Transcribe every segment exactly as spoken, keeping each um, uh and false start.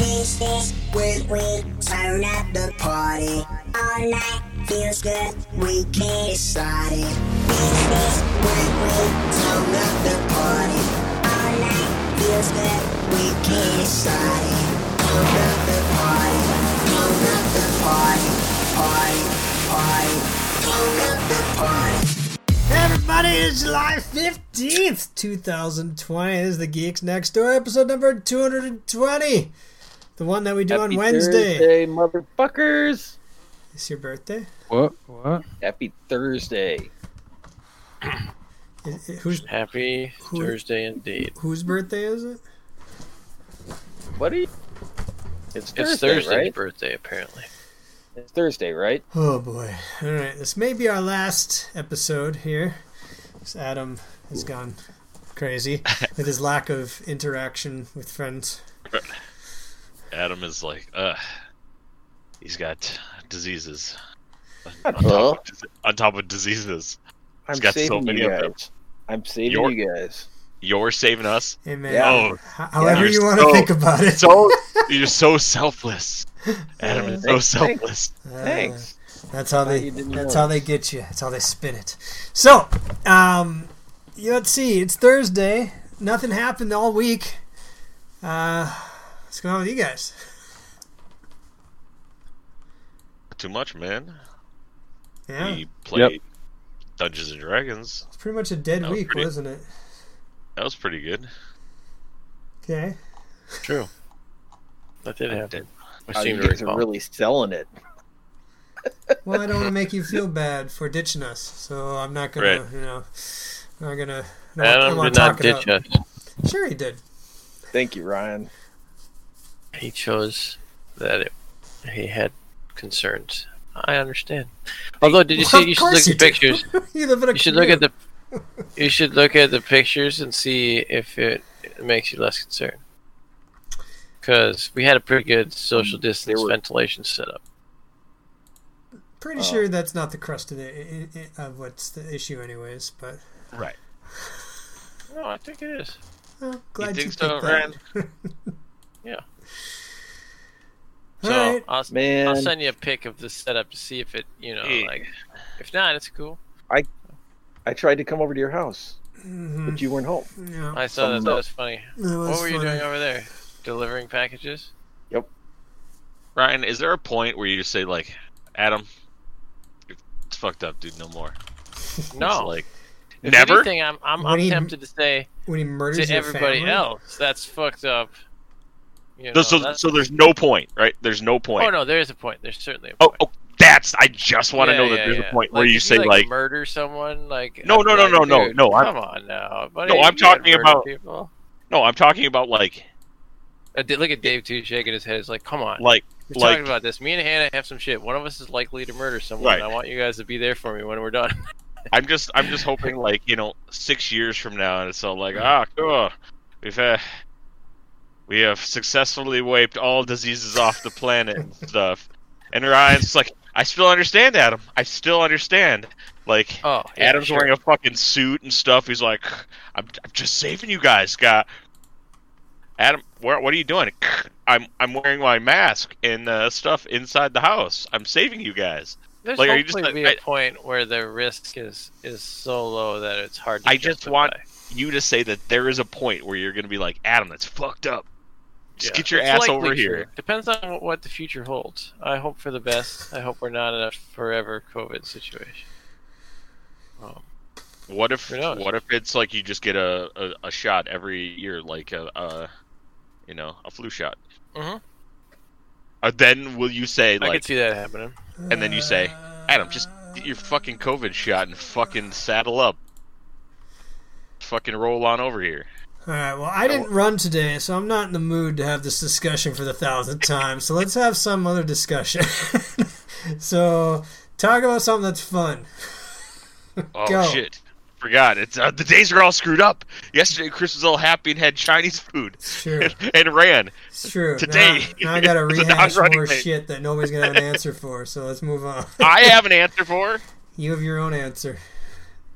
This is when we turn up the party. All night feels good, we can't decide it. This is when we turn up the party. All night feels good, we can't decide it. Turn up the party, turn up the party, party, party, turn up the party. Hey everybody, it's July fifteenth, twenty twenty. This is the Geeks Next Door, episode number two hundred twenty. The one that we do Happy on Wednesday. Thursday, motherfuckers. It's your birthday? What? What? Happy Thursday. Is- is- whose, Happy Who- Thursday indeed. whose birthday is it? What are you? It's Thursday, It's Thursday's right? birthday, apparently. It's Thursday, right? Oh boy. Alright, this may be our last episode here. 'Cause Adam has gone crazy with his lack of interaction with friends. Adam is like, uh, he's got diseases. Shut On top, up. of, dis- on top of diseases. I'm got so saving many you of them. guys. I'm saving You're- you guys. You're saving us. Hey man, Yeah. Oh, h- however You're you want to so- think about it. So you're so selfless. Adam is so Thanks, selfless. Uh, Thanks. That's how Thought they. you didn't That's know. how they get you. That's how they spin it. So, um, yeah, let's see. It's Thursday. Nothing happened all week. Uh, what's going on with you guys? Too much, man. Yeah, We played Dungeons and Dragons. it's pretty much a dead That was week, pretty- wasn't it? That was pretty good. Okay. True. That did happen. did. I Oh, seem you to guys are recall. really selling it. Well, I don't want to make you feel bad for ditching us, so I'm not gonna, Right. you know, I'm not gonna. I don't, I Adam wanna did not talk it ditch up. us. Sure, he did. Thank you, Ryan. He chose that it, he had concerns. I understand. Although, did you Well, see? You of should look course at the do. pictures. you live in a You should look at commune. the. You should look at the pictures and see if it makes you less concerned. Because we had a pretty good social distance were- ventilation setup. Pretty Oh. sure that's not the crust of the i- i- of what's the issue, anyways. But Right. No, I think it is. well, glad think you so, picked that. Yeah. All So right. I'll, Man. I'll send you a pic of the setup to see if it, you know, Yeah. like, if not, it's cool. I tried to come over to your house, Mhm. but you weren't home. Yeah. I saw that. Some- That was funny. That was What were you funny. doing over there? Delivering packages? Ryan, is there a point where you just say, like, Adam, it's fucked up, dude, no more? No. It's like, If never? anything, I'm, I'm, When I'm he- tempted to say When he murders to your everybody family? else, that's fucked up. You So, know, so, that's- so there's no point, right? There's no point. oh no, there is a point. There's certainly a Oh, point. oh, that's, I just want to Yeah, know that yeah, there's yeah. a point Like, where you if say, like, like, murder someone, like No, I'd no, be no, like, no, no, dude, no, I'm- Come on now, buddy. No, I'm you can't talking murder about- people. no, I'm talking about, like, I did look at Dave too, shaking his head. It's like, come on. like, We're like, talking about this. Me and Hannah have some shit. One of us is likely to murder someone. Right. I want you guys to be there for me when we're done. I'm just, I'm just hoping, like, you know, six years from now, and it's all like, ah, cool, we've had, we have successfully wiped all diseases off the planet and stuff. And Ryan's like, I still understand, Adam. I still understand. Like, Oh, yeah, Adam's sure. wearing a fucking suit and stuff. He's like, I'm, I'm just saving you guys. Got Adam, where, what are you doing? I'm, I'm wearing my mask and uh, stuff inside the house. I'm saving you guys. There's like, are you just hopefully like- be a point where the risk is is so low that it's hard to I just justify. want you to say that there is a point where you're going to be like, Adam, that's fucked up. Just Yeah. get your It's ass likely over true. here. Depends on what the future holds. I hope for the best. I hope we're not in a forever COVID situation. Um, What if, Who knows? what if it's like you just get a, a, a shot every year, like a, a, you know, a flu shot? Mhm. Uh, then will you say I like, could see that happening. and then you say, Adam, just get your fucking COVID shot and fucking saddle up. Fucking roll on over here. Alright, well, I didn't run today, so I'm not in the mood to have this discussion for the thousandth time, so let's have some other discussion. So, talk about something that's fun. Oh Go. shit. Forgot. It's uh, the days are all screwed up. Yesterday Chris was all happy and had Chinese food It's true. and, and ran. It's true. Today, Now, now I gotta it's a rehash non-running more thing. shit that nobody's gonna have an answer for, so let's move on. I have an answer for. You have your own answer.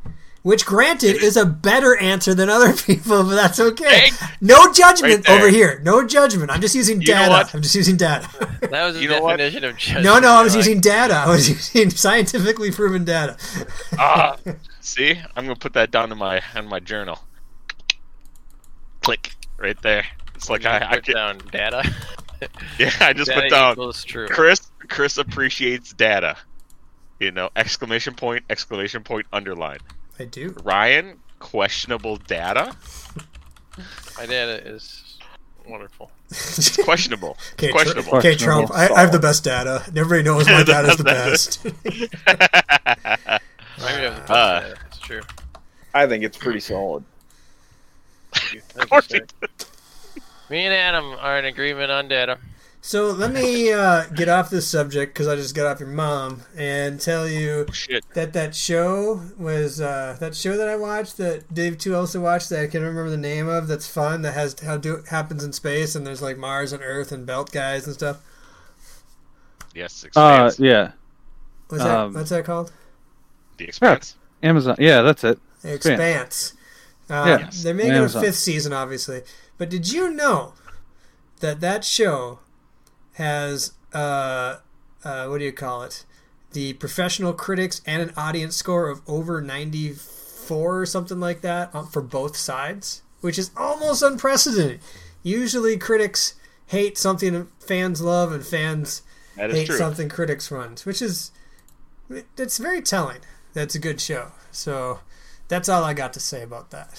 which granted is a better answer than other people, but that's okay. Hey, no judgment right over here. No judgment. I'm just using You know data. what? I'm just using data. That was the You know what? definition of judgment. no, no, I was Like, using data. I was using scientifically proven data. Ah, see, I'm gonna put that down in my in my journal. Click right there. It's like you I, I put can, down data. yeah, I just Data put down equals true. Chris. Chris appreciates data. You know, exclamation point, exclamation point, underline. I do. Ryan, questionable data. My data is wonderful. It's questionable. Okay, It's Tr- questionable. okay, Trump. I, I have the best data. Everybody knows my data is the best. Maybe I have the best Uh, data. It's true. I think it's pretty solid. Thank you. Thank you, According sir. Me and Adam are in agreement on data. So let me uh, get off this subject because I just got off your mom and tell you Shit. that that show was uh, that show that I watched that Dave too also watched that I can't remember the name of. That's fun. That has how do happens in space and there's like Mars and Earth and belt guys and stuff. Yes, Uh, expanse. yeah, What's that? Um, What's that called? The expanse. Amazon. Yeah, that's it. Expanse. Uh, Yeah. They're making Amazon. a fifth season, obviously. But did you know that that show has, uh, uh, what do you call it? The professional critics and an audience score of over ninety-four or something like that um, for both sides, which is almost unprecedented. Usually critics hate something fans love and fans That is hate true. something critics runs, which is, it's very telling. That's a good show. So that's all I got to say about that.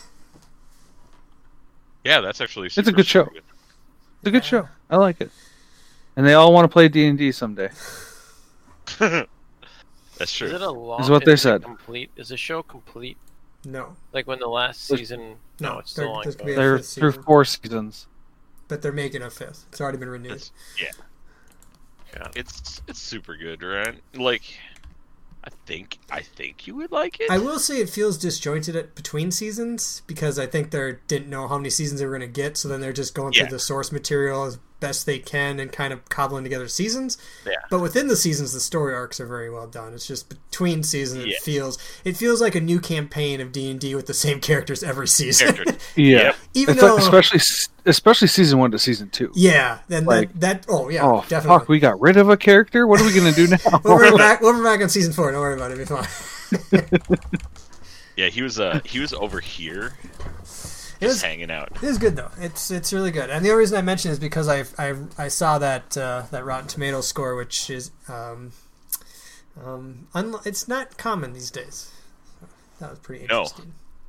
Yeah, that's actually. a Super, good show. super It's a good show. I like it. And they all want to play D and D someday. good. That's true. Is it a long? Is what they it said. Complete? Is the show complete? No. Like when the last season? No, No, it's still there- on. there's gonna be a They're fifth through season. four seasons. But they're making a fifth. It's already been renewed. It's, yeah, Yeah. it's it's super good, right? Like, I think I think you would like it. I will say it feels disjointed at between seasons because I think they didn't know how many seasons they were going to get, so then they're just going Yeah. through the source material as best they can and kind of cobbling together seasons. Yeah. But within the seasons, the story arcs are very well done. It's just between seasons, Yeah. it feels it feels like a new campaign of D and D with the same characters every season. Characters. Yeah. Yep. Even It's though, like, especially especially season one to season two. yeah, then like, that, that oh yeah, oh definitely. fuck, we got rid of a character. What are we gonna do now? We'll be back. We'll be back on season four. Don't worry about it. It'll be fine. Yeah, he was uh he was over here It was just hanging out. It is good though. It's it's really good, and the only reason I mention it is because I I, I saw that uh, that Rotten Tomatoes score, which is um um un- it's not common these days. So that was pretty No. interesting.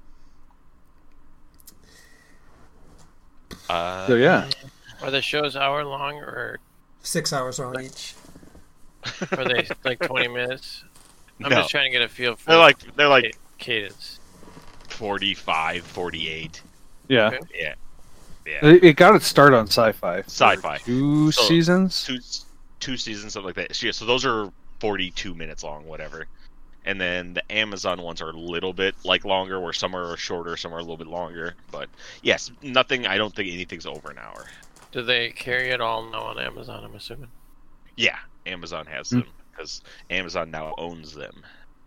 Uh, So yeah, Are the shows hour long or Six hours on each. are they like twenty minutes? I'm No. just trying to get a feel for they're like they're like ca- cadence. forty-five, forty-eight. yeah. Okay. Yeah, yeah. It, it got its start on Sci-Fi. for Sci-Fi. Two So- seasons. Two two seasons, something like that. So, yeah, so those are forty-two minutes long, whatever. And then the Amazon ones are a little bit like longer, where some are shorter, some are a little bit longer. But yes, nothing. I don't think anything's over an hour. Do they carry it all now on Amazon? I'm assuming. Yeah, Amazon has Hmm. them because Amazon now owns them.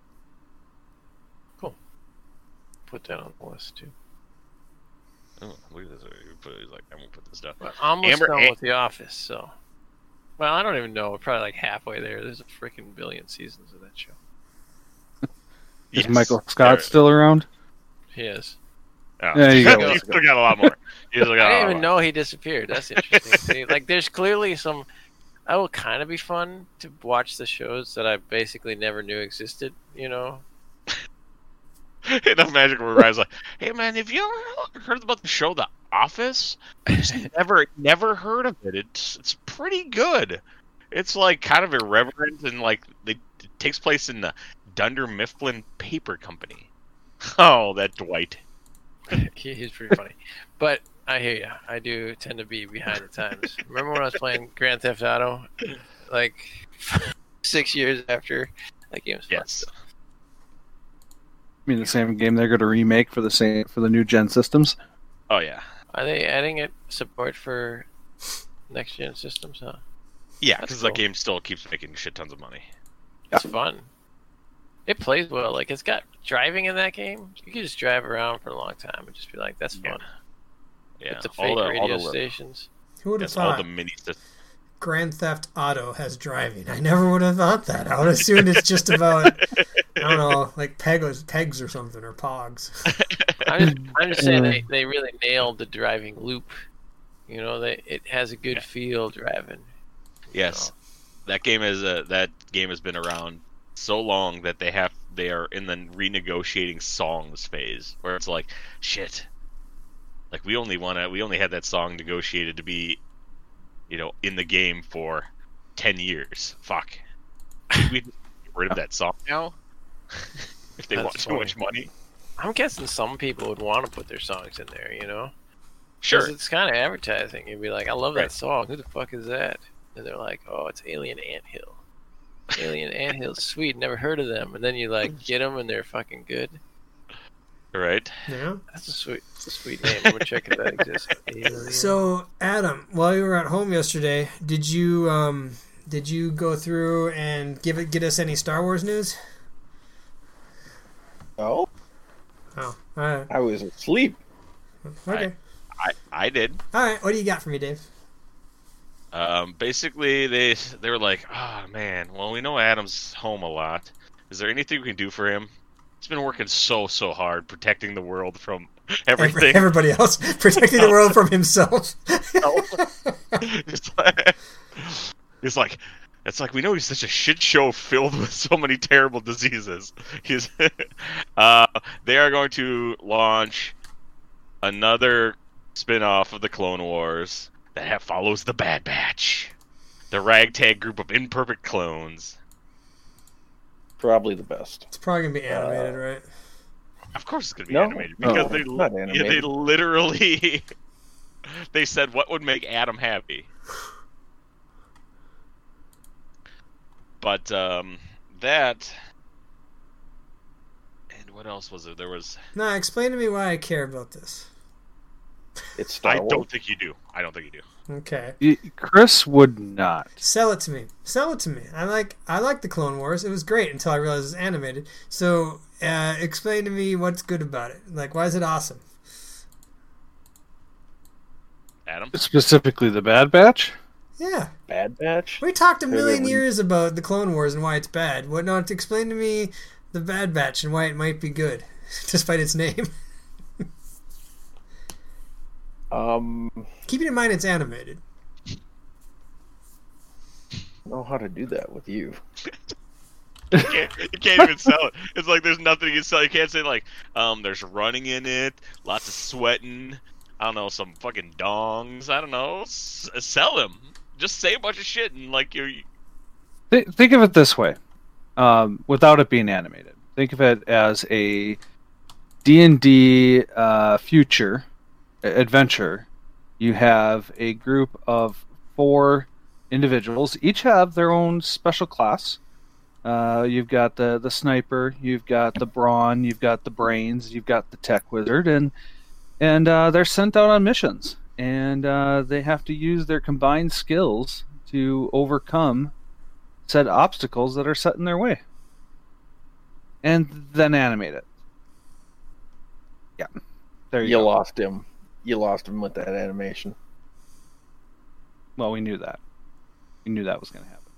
Put that on the list too. Oh, look at this. He put- He's like, I'm gonna put this down. But I'm almost Amber- done A- with The Office, so. Well, I don't even know. We're probably like halfway there. There's a freaking billion seasons of that show. Is Yes, Michael Scott there- still around? He is. Oh. There you go. He's still got a lot more. He's still got I a didn't lot even more. know he disappeared. That's interesting. See, like, there's clearly some. That will kind of be fun to watch the shows that I basically never knew existed. You know. Enough magic where Ryan's like, hey man, have you ever heard about the show The Office? I just never never heard of it. It's it's pretty good. It's like kind of irreverent and like it, it takes place in the Dunder Mifflin Paper Company. Oh, that Dwight. he, he's pretty funny. But I hear you. I do tend to be behind the times. Remember when I was playing Grand Theft Auto, like six years after that game was fun. Yes. I mean, the same game they're going to remake for the same for the new gen systems. Oh yeah. Are they adding it support for next gen systems? Huh? Yeah, That's because cool. that game still keeps making shit tons of money. It's fun. It plays well. Like it's got driving in that game. You can just drive around for a long time and just be like, "That's fun." Yeah, With the all fake the- all radio the- stations. Who would have Yes, all thought the mini systems. Grand Theft Auto has driving? I never would have thought that. I would have assumed it's just about, I don't know, like pegs, pegs or something, or pogs. I'm just, I'm just saying they, they really nailed the driving loop. You know, they it has a good Yeah. feel driving. Yes, that game is uh, that game has been around so long that they have they are in the renegotiating songs phase, where it's like, shit, like we only want to we only had that song negotiated to be, you know, in the game for ten years. Fuck, we get rid of that song now if they That's want too funny. much money. I'm guessing some people would want to put their songs in there. You know, 'Cause Sure, it's kind of advertising. You'd be like, "I love Right. that song. Who the fuck is that?" And they're like, "Oh, it's Alien Anthill. Alien Anthill's sweet. Never heard of them." And then you like get them, and they're fucking good. right? Yeah. That's a sweet, that's a sweet name. I'm gonna check if that exists. Alien. So, Adam, while you were at home yesterday, did you um did you go through and give it get us any Star Wars news? Oh, Oh, all right. I was asleep. Okay. I I did. All right. What do you got for me, Dave? Um, basically, they they were like, "Ah, man. Well, we know Adam's home a lot. Is there anything we can do for him? He's been working so so hard protecting the world from Every- everything." Everybody else protecting the world from himself. It's like, it's like, it's like we know he's such a shit show filled with so many terrible diseases. He's, uh, they are going to launch another spin-off of the Clone Wars that have, follows the Bad Batch, the ragtag group of imperfect clones. Probably the best. It's probably gonna be animated, Uh, right? Of course, it's gonna be No, animated because no, they not yeah, animated. they literally they said what would make Adam happy. But um, that and what else was there? There was Now, explain to me why I care about this. It's Star I Wars. don't think you do. I don't think you do. Okay. Y- Chris would not. Sell it to me. Sell it to me. I like I like the Clone Wars. It was great until I realized it's animated. So uh, explain to me what's good about it. Like, why is it awesome? Adam, Specifically the Bad Batch? Yeah, Bad Batch. we talked a Wait, wait, million what- years about the Clone Wars and why it's bad. What not? Explain to me the Bad Batch and why it might be good, despite its name. Um, Keeping in mind it's animated. know how to do that with you. you can't, you can't even sell it. It's like there's nothing you can sell. You can't say like, um, there's running in it, lots of sweating. I don't know, some fucking dongs. I don't know. S- sell them. Just say a bunch of shit and like you're. Th- think of it this way, um, without it being animated. Think of it as a D and D uh, future a- adventure. You have a group of four individuals. Each have their own special class. Uh, you've got the the sniper, you've got the brawn, you've got the brains, you've got the tech wizard, and and uh, they're sent out on missions, and uh, they have to use their combined skills to overcome said obstacles that are set in their way, and then animate it. Yeah, there you, You go. lost him. You lost him with that animation. Well, we knew that. We knew that was going to happen.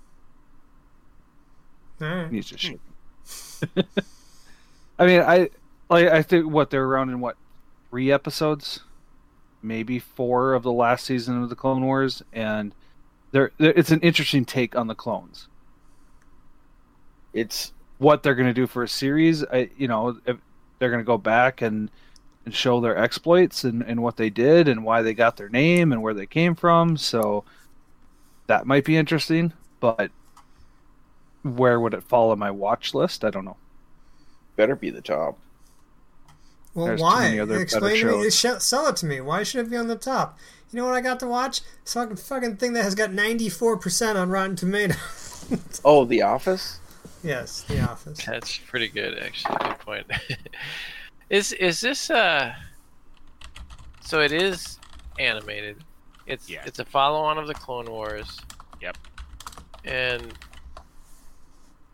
All right. He's just shaking. I mean, I like. I think what they're around in what three episodes, maybe four of the last season of the Clone Wars, and they're, they're it's an interesting take on the clones. It's What they're going to do for a series, I, you know, if they're going to go back and and show their exploits and, and what they did and why they got their name and where they came from. So that might be interesting, but where would it fall on my watch list? I don't know. better be the top. Well, There's too why? many other Explain better to me. shows. sh- Sell it to me. Why should it be on the top? You know what I got to watch? This fucking fucking thing that has got ninety-four percent on Rotten Tomatoes. Oh, The Office? Yes, The Office. That's pretty good, actually. Good point. is is this uh? So it is animated. It's Yeah. it's a follow-on of the Clone Wars. Yep. And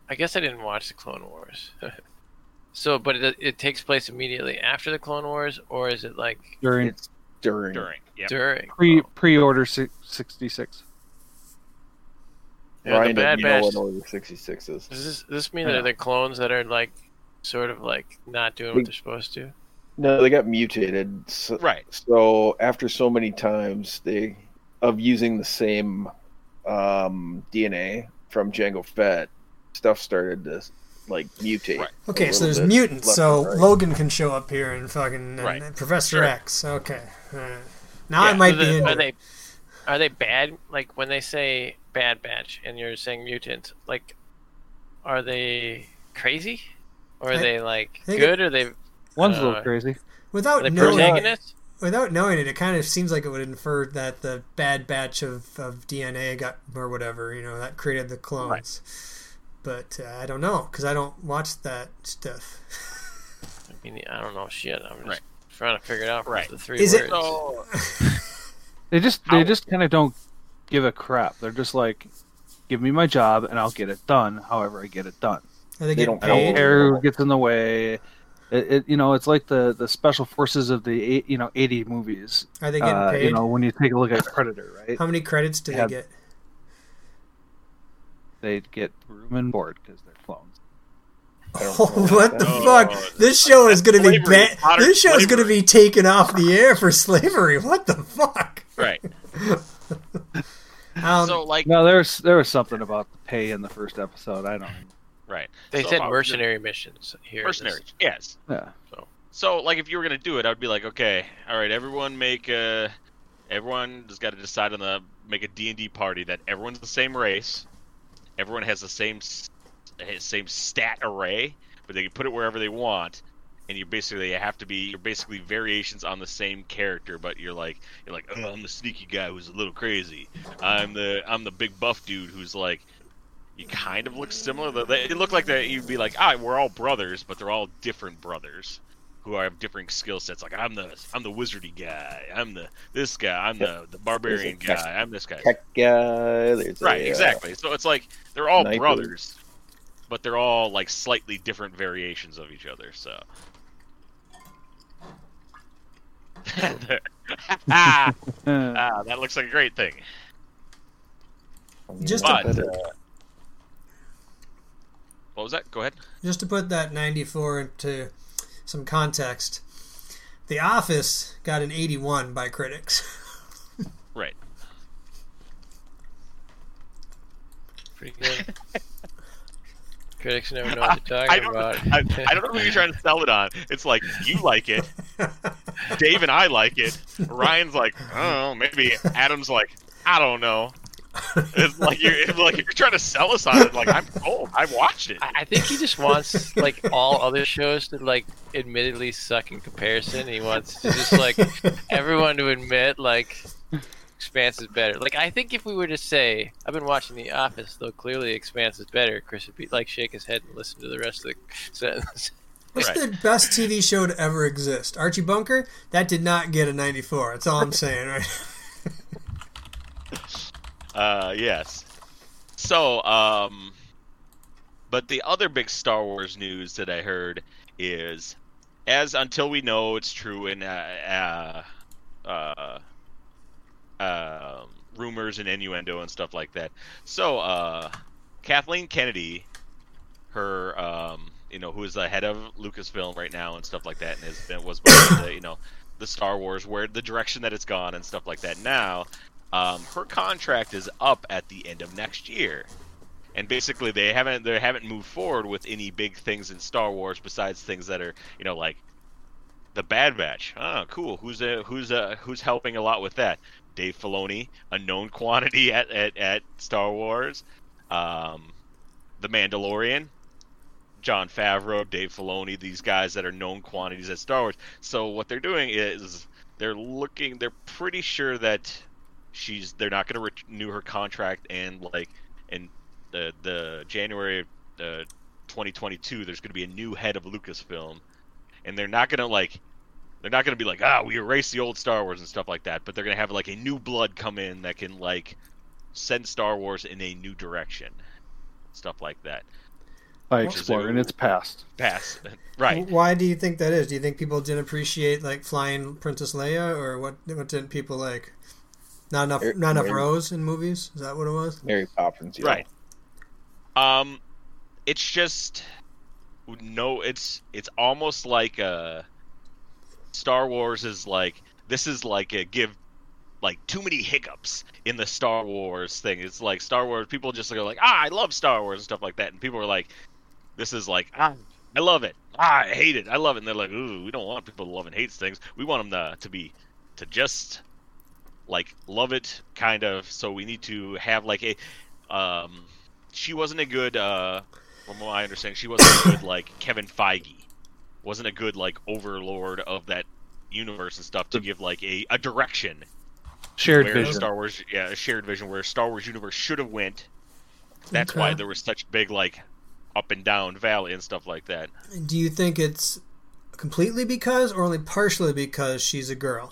I guess I didn't watch the Clone Wars. So, but it it takes place immediately after the Clone Wars, or is it like During It's during. During. Yeah. during? pre Oh. pre-order si- sixty-six. Yeah, the Ryan Bad doesn't know Batch. what Order sixty-six is. Does this, does this mean Yeah. that they're clones that are like, sort of like not doing what they're supposed to? No, they got mutated. So, Right. so after so many times they of using the same um, D N A from Jango Fett, stuff started to like mutate. Right. a Okay, so little there's bit mutants, left so and right. Logan can show up here and fucking and Right. Professor Sure. X. Okay, alright. now I Yeah, might So be the- into are it. they are they bad? Like when they say Bad Batch and you're saying mutant, like are they crazy, or are I- they like think good? Or are they One's a Uh, little crazy. are without they knowing protagonists? without knowing it, it kind of seems like it would infer that the bad batch of, of D N A got or whatever, you know, that created the clones. But uh, I don't know because I don't watch that stuff. I mean, I don't know shit. I'm just Right. trying to figure it out. Right. The three Is it- words. So They just How- they just kind of don't give a crap. They're just like, give me my job and I'll get it done. However, I get it done. Are they They getting don't I don't paid? care who gets in the way. It, it you know it's like the, the special forces of the eight, you know eighty movies. Are they getting Uh, paid? you know when you take a look at Predator, right? How many credits do Yeah. they get? They get room and board because they're clones. I don't Oh, know what the that. fuck? Oh, This show is going to be slavery, ba- modern This show is going to slavery. be taken off the air for slavery. What the fuck? right. Um, So like No, there's there was something about the pay in the first episode. I don't. right. They So said if I was mercenary missions here. gonna- mercenaries. Yes. Yeah. So, like, if you were gonna do it, I would be like, okay, all right, everyone make a, everyone has got to decide on the make a D and D party that everyone's the same race, everyone has the same s- has same stat array, but they can put it wherever they want, and you basically have to be you're basically variations on the same character, but you're like you're like, oh, I'm the sneaky guy who's a little crazy, I'm the I'm the big buff dude who's like. You kind of look similar. They they look like that. You'd be like, ah, we're all brothers, but they're all different brothers who have different skill sets. Like I'm the I'm the wizardy guy. I'm the this guy. I'm the the barbarian There's a guy. I'm this guy. Tech guy. There's Right, a, uh, exactly. So it's like they're all sniper. brothers, but they're all like slightly different variations of each other. So. ah, ah, that looks like a great thing. Just But, to, uh, What was that? Go ahead. just to put that ninety-four into some context, The Office got an eighty-one by critics. Right. Pretty good. Critics never know what they're I talking don't, about. I, I don't know who you're trying to sell it on. It's like you like it, Dave and I like it. Ryan's like, I don't know, maybe. Adam's like, I don't know. It's like you're it's like you're trying to sell us on it. Like I'm told, I've watched it. I I think he just wants like all other shows to like admittedly suck in comparison. He wants to just like everyone to admit like Expanse is better. Like I think if we were to say I've been watching The Office, though clearly Expanse is better, Chris would be like shake his head and listen to the rest of the sentence. What's Right. the best T V show to ever exist? Archie Bunker? That did not get a ninety-four. That's all I'm saying, right? Uh, yes. So, um, but the other big Star Wars news that I heard is, as until we know it's true in uh, uh, uh, uh, rumors and innuendo and stuff like that. So, uh, Kathleen Kennedy, her, um, you know, who is the head of Lucasfilm right now and stuff like that, and has been was behind the, you know, the Star Wars, where the direction that it's gone and stuff like that now. Um, her contract is up at the end of next year, and basically they haven't they haven't moved forward with any big things in Star Wars besides things that are, you know, like the Bad Batch. Oh, cool. Who's uh, who's uh, who's helping a lot with that? Dave Filoni, a known quantity at at, at Star Wars. Um, the Mandalorian, Jon Favreau, Dave Filoni, these guys that are known quantities at Star Wars. So what they're doing is they're looking. They're pretty sure that. She's they're not going to renew her contract, and like in the the January of uh, twenty twenty-two there's going to be a new head of Lucasfilm, and they're not going to like they're not going to be like, ah, we erase the old Star Wars and stuff like that, but they're going to have like a new blood come in that can like send Star Wars in a new direction, stuff like that. by Explorer, and it's passed. Pass. Right. Why do you think that is? Do you think people didn't appreciate like flying Princess Leia, or what? What didn't people like? Not enough, Mary- not enough Mary- Rose in movies. Is that what it was? Mary Poppins. Yeah. Right. Um, it's just no. It's it's almost like uh, Star Wars is like this is like a give like too many hiccups in the Star Wars thing. It's like Star Wars people just go like ah I love Star Wars and stuff like that, and people are like this is like ah I love it, ah I hate it, I love it, and they're like ooh we don't want people to love and hate things. We want them to to be to just like love it kind of. So we need to have like a um. She wasn't a good, uh, from what I understand, she wasn't a good, like, Kevin Feige. Wasn't a good, like, overlord of that universe and stuff to give, like, a, a direction. Shared where vision. Star Wars, yeah, a shared vision where Star Wars universe should have went. That's Okay. why there was such big, like, up and down valley and stuff like that. Do you think it's completely because, or only partially because she's a girl?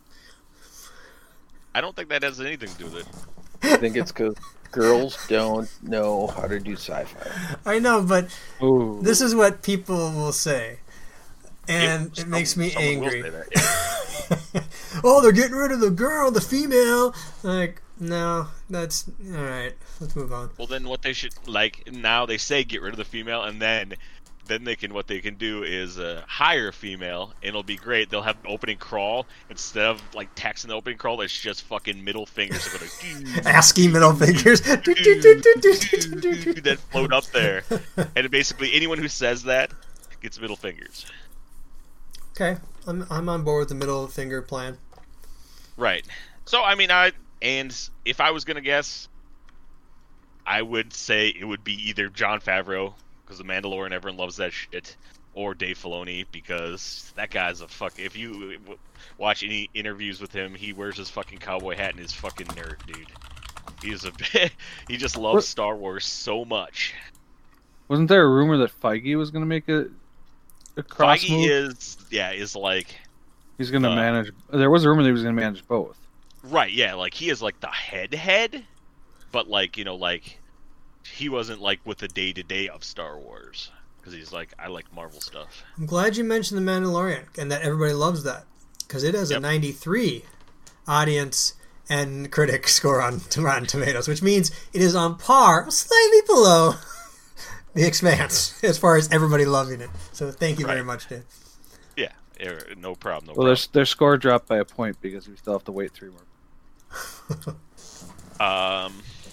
I don't think that has anything to do with it. I think it's because girls don't know how to do sci-fi. I know, but Ooh. this is what people will say, and If it some- makes me someone will angry. say that, yeah. Oh, they're getting rid of the girl, the female. Like, no, that's all right. Let's move on. Well, then what they should like now they say get rid of the female, and then then they can what they can do is uh, hire a female, and it'll be great. They'll have an opening crawl instead of like text in the opening crawl. It's just fucking middle fingers that go like, ASCII middle fingers. that float up there, and basically anyone who says that gets middle fingers. Okay, I'm I'm on board with the middle finger plan. Right. So I mean, I and if I was gonna guess, I would say it would be either Jon Favreau, because the Mandalorian, everyone loves that shit, or Dave Filoni, because that guy's a fuck. If you watch any interviews with him, he wears his fucking cowboy hat and his fucking nerd, dude. He's a he just loves What- Star Wars so much. Wasn't there a rumor that Feige was going to make a, a cross Feige move? is yeah is like He's going to uh, manage. There was a rumor that he was going to manage both. right yeah like he is like the head head, but like you know like he wasn't like with the day to day of Star Wars. Because he's like, I like Marvel stuff. I'm glad you mentioned The Mandalorian and that everybody loves that, because it has Yep. a ninety-three audience and critic score on Rotten Tomatoes, which means it is on par, slightly below The Expanse as far as everybody loving it. So thank you very Right. much, Dave. Yeah, er, no problem. No Well, their, their score dropped by a point because we still have to wait three more. problem. Um,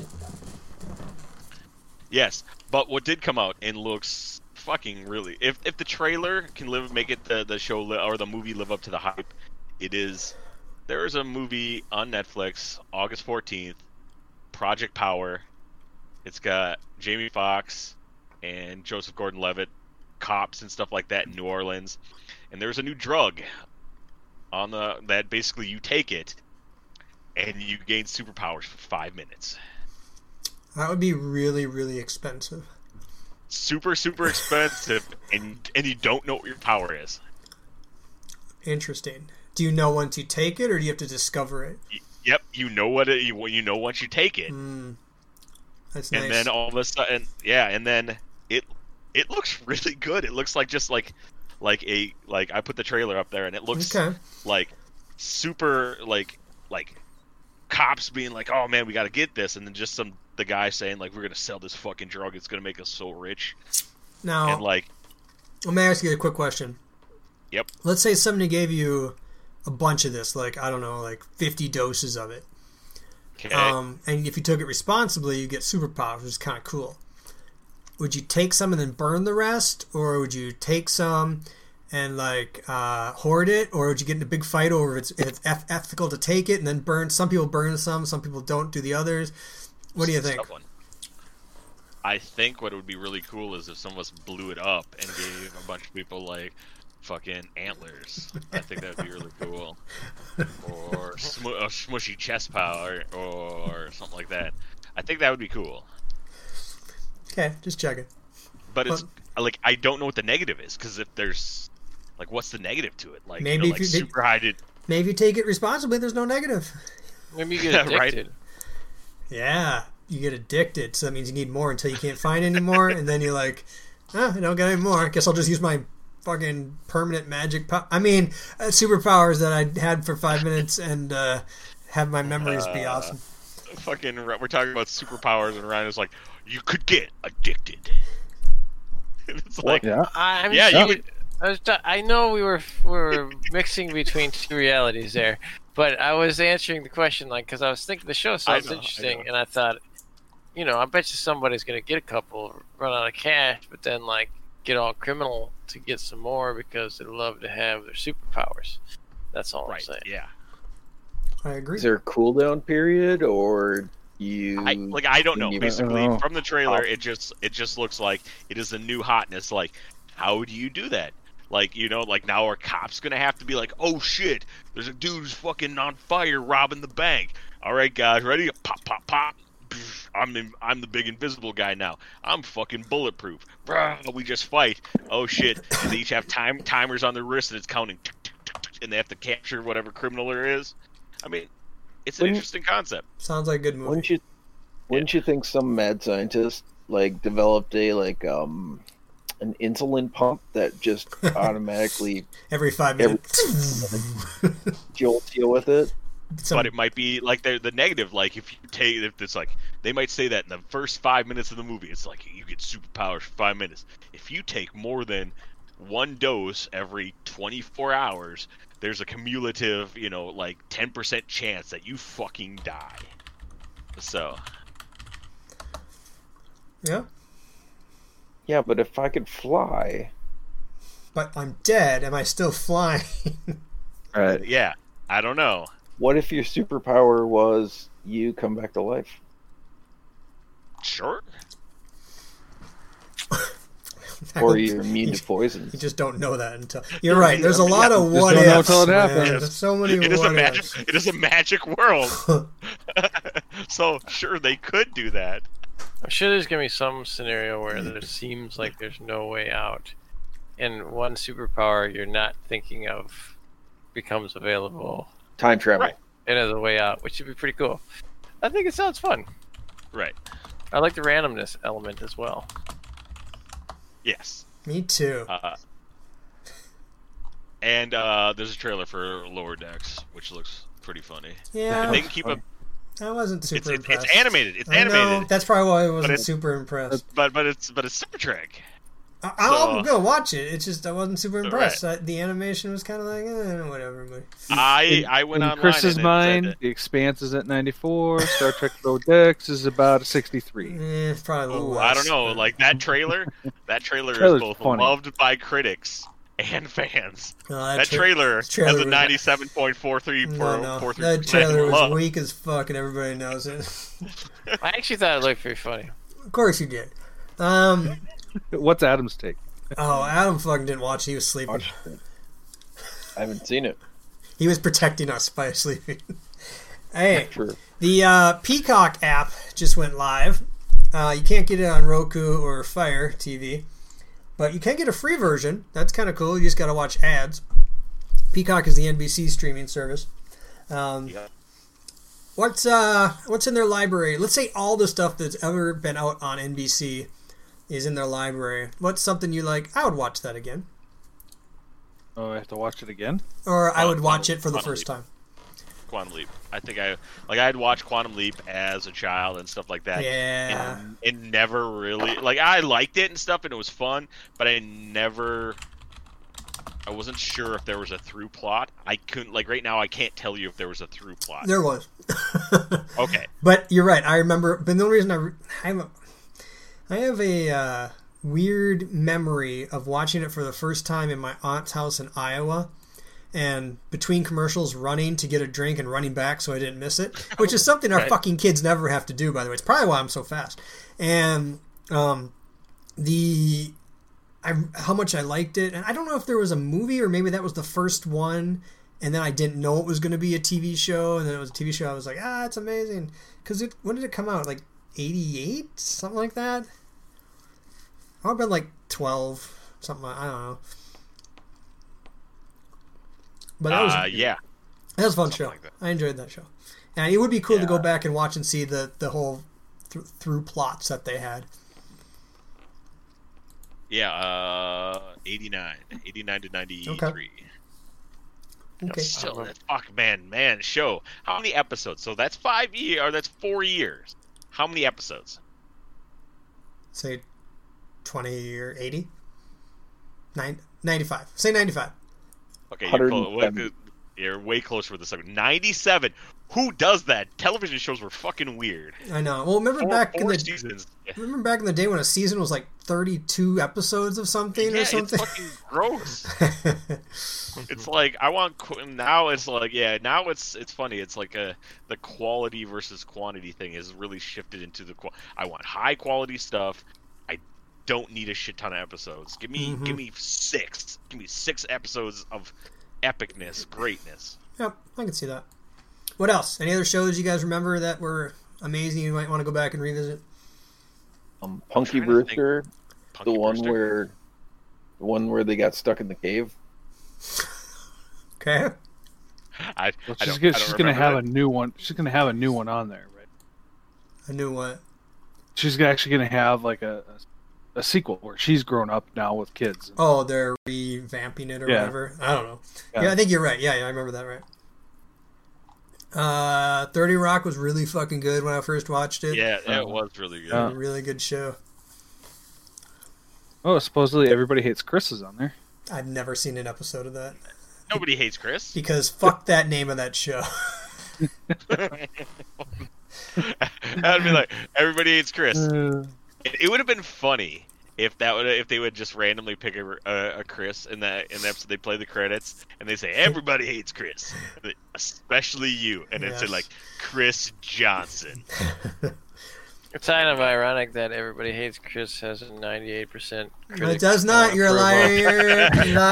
yes, but what did come out and looks fucking really. If if the trailer can live, make it the the show li- or the movie live up to the hype, it is. There is a movie on Netflix, August fourteenth, Project Power. It's got Jamie Foxx and Joseph Gordon-Levitt, cops and stuff like that in New Orleans. And there's a new drug on the that basically you take it and you gain superpowers for five minutes. That would be really, really expensive. Super, super expensive, and and you don't know what your power is. Interesting. Do you know once you take it, or do you have to discover it? Y- Yep, you know what it, you you know once you take it, Mm, that's and nice. then all of a sudden, yeah, and then it it looks really good. It looks like just like like a like I put the trailer up there, and it looks Okay. like super like like cops being like, oh man, we got to get this, and then just some the guy saying like, we're gonna sell this fucking drug. It's gonna make us so rich, Now, and like, let me ask you a quick question. Yep. Let's say somebody gave you a bunch of this, like, I don't know, like fifty doses of it. okay, Um, and if you took it responsibly, you get superpowers, which is kind of cool. Would you take some and then burn the rest? Or would you take some and, like, uh, hoard it? Or would you get in a big fight over if it's, if it's eth- ethical to take it and then burn? Some people burn some, some people don't do the others. What do you It's a think? tough one. I think what would be really cool is if some of us blew it up and gave a bunch of people like fucking antlers. I think that would be really cool. Or sm- a smushy chest power or something like that. I think that would be cool. Okay, just checking. But it's like I don't know what the negative is, because if there's like, what's the negative to it? Like, Maybe you know, if like you did- super high did. Maybe you take it responsibly, there's no negative. Maybe you get Yeah, right. addicted. Yeah, you get addicted, so that means you need more until you can't find any more, and then you like ah, I don't got any more. I guess I'll just use my fucking permanent magic power. I mean, uh, superpowers that I had for five minutes and uh, have my memories be Uh, awesome. Fucking, we're talking about superpowers, and Ryan is like, you could get addicted. And it's like, Yeah. I, I'm yeah, sure- you would. I, was t- I know we were we were mixing between two realities there, but I was answering the question like because I was thinking the show I sounds know, I interesting, know. and I thought, you know, I bet you somebody's gonna get a couple, run out of cash, but then like get all criminal to get some more because they love to have their superpowers. That's all Right, I'm saying. yeah. I agree. Is there a cooldown period, or you? I like I don't know. you- Basically, I don't know. from the trailer, Oh. it just it just looks like it is a new hotness. Like, how do you do that? Like, you know, like now are cops gonna have to be like, oh shit, there's a dude who's fucking on fire robbing the bank. All right, guys, ready? Pop, pop, pop. Pff, I'm in, I'm the big invisible guy now. I'm fucking bulletproof. Bruh, we just fight. Oh shit! And they each have time timers on their wrist, and it's counting, tick, tick, tick, tick, and they have to capture whatever criminal there is. I mean, it's an Wouldn't- interesting concept. Sounds like a good movie. Wouldn't you? Wouldn't you think some mad scientist like developed a like um an insulin pump that just automatically Every five Every- minutes. jolts you with it? Some- But it might be like the the negative. Like if you take, if it's like they might say that in the first five minutes of the movie, it's like you get superpowers for five minutes. If you take more than one dose every twenty-four hours, there's a cumulative, you know, like ten percent chance that you fucking die. So yeah, Yeah, but if I could fly, but I'm dead. Am I still flying? Right. yeah, I don't know. what if your superpower was you come back to life? Sure. Or you're immune to poison? You just don't know that until you're right. There's a Yeah, lot of just what don't know ifs. until it man. happens. There's so many It is a what magic. ifs. It is a magic world. So sure, they could do that. I'm sure there's gonna be some scenario where there seems like there's no way out, and one superpower you're not thinking of becomes available, Time travel. Right. and as a way out, which would be pretty cool. I think it sounds fun. Right. I like the randomness element as well. Yes. Me too. Uh, and uh, there's a trailer for Lower Decks, which looks pretty funny. Yeah, If they can keep up, I wasn't super it's, it's, impressed. it's animated. It's I know. animated, That's probably why I wasn't it's- super impressed. but but it's but it's Star Trek. I, I'm so- gonna watch it. It's just I wasn't super Right. impressed. I, the animation was kind of like eh, whatever. But I In, I went in online. Chris's and it mind, said, The Expanse is at ninety-four. Star Trek Lower Decks is about a sixty-three. eh, probably a little Ooh, less. I don't know. but- Like that trailer, that trailer Trailer's is both funny. loved by critics and fans. No, That tra- trailer trailer has a was- ninety-seven point four three No, no, four three that percent trailer was love. weak as fuck, and everybody knows it. I actually thought it looked pretty funny. Of course you did. Um, What's Adam's take? oh, Adam fucking didn't watch. He was sleeping. Watch it. I haven't seen it. He was protecting us by sleeping. Hey, True. the uh, Peacock app just went live. Uh, you can't get it on Roku or Fire T V, but you can get a free version. That's kind of cool. You just got to watch ads. Peacock is the N B C streaming service. Um, Yeah. What's uh what's in their library? Let's say all the stuff that's ever been out on N B C is in their library. What's something you like? I would watch that again, Oh, I have to watch it again? or I Uh, would watch Quantum- it for the Quantum first Leap. time. Quantum Leap. I think I like I'd watched Quantum Leap as a child and stuff like that. Yeah. And it never really like I liked it and stuff and it was fun, but I never I wasn't sure if there was a through plot. I couldn't like right now I can't tell you if there was a through plot. There was. Okay. But you're right. I remember. But the only reason I, re- I have a, I have a uh, weird memory of watching it for the first time in my aunt's house in Iowa, and between commercials, running to get a drink and running back so I didn't miss it, which is something our Right. fucking kids never have to do. By the way, it's probably why I'm so fast. And um, the I, how much I liked it, and I don't know if there was a movie or maybe that was the first one. And then I didn't know it was going to be a T V show, and then it was a T V show. I was like, ah, it's amazing. Because it, when did it come out? Like eighty-eight? Something like that? I would have been like twelve. Something like, I don't know. But that was, Uh, yeah. that was a fun something show. like that. I enjoyed that show. And it would be cool to go Yeah. back and watch and see the, the whole th- through plots that they had. Yeah, uh, eighty-nine, eighty-nine to ninety-three. Okay. Still, that's fuck, man, man, show. How many episodes? So that's five years, or that's four years. How many episodes? Say twenty or eighty? Nine, ninety-five. Say ninety-five. Okay, you're, close, one hundred seventy. you're way closer with the second. ninety-seven. Who does that? Television shows were fucking weird. I know. Well, remember Four, back four in the seasons. remember back in the day when a season was like thirty-two episodes of something Yeah, or something? it's fucking gross. It's like I want qu- now. It's like yeah. Now it's it's funny. It's like a the quality versus quantity thing is really shifted into the. Qu- I want high quality stuff. I don't need a shit ton of episodes. Give me Mhm. give me six. Give me six episodes of epicness, greatness. Yep, I can see that. What else? Any other shows you guys remember that were amazing you might want to go back and revisit? Um, I'm Punky trying to think. Brewster, Punky the one Brewster? where, the one where they got stuck in the cave. Okay. I, Well, I she's don't, gonna, I don't she's gonna remember have that. a new one. She's gonna have a new one on there, right? I knew what. She's actually gonna have like a a, a sequel where she's grown up now with kids. Oh, they're revamping it or Yeah. whatever. I don't know. Yeah. Yeah. I think you're right. Yeah, yeah, I remember that right. Uh, thirty Rock was really fucking good when I first watched it. Yeah, Uh, it was really good. yeah. A really good show. Oh, supposedly everybody hates Chris is on there. I've never seen an episode of that Nobody hates Chris. because fuck that name of that show. I'd be like, everybody hates Chris. Uh, It, it would have been funny if that would if they would just randomly pick a, a, a Chris in that in the episode. They play the credits and they say everybody hates Chris, especially you, and it said Yes. like Chris Johnson. It's kind of ironic that everybody hates Chris has a ninety-eight percent. It does not. You're a liar.